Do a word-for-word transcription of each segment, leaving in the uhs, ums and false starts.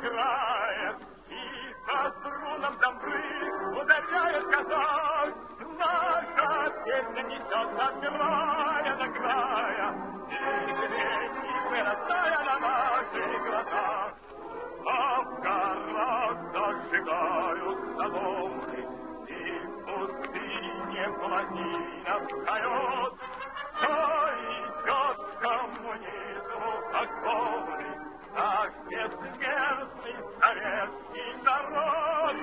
играет, и со струнам домбры ударяет казак. Наша песня несется от края до края, и гречи вырастая на наших глазах. А в горах зажигаются домы, и в пустыне пламя встает. Кто идет к коммунизму покорный, наш бессмертный советский народ?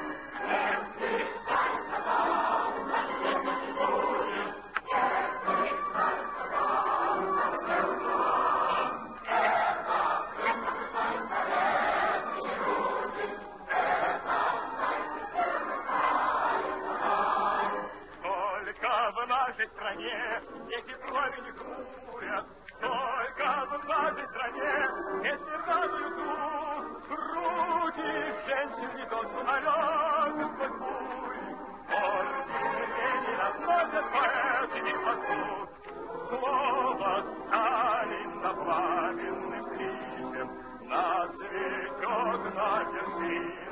В нашей стране эти крови не курят, только в нашей стране эти радуют дух. Груди женщин не то самолеты сквозь бури, ордены Ленина носят поэты и пасут. Слово Сталина пламенным кличем нас ведет на вершину.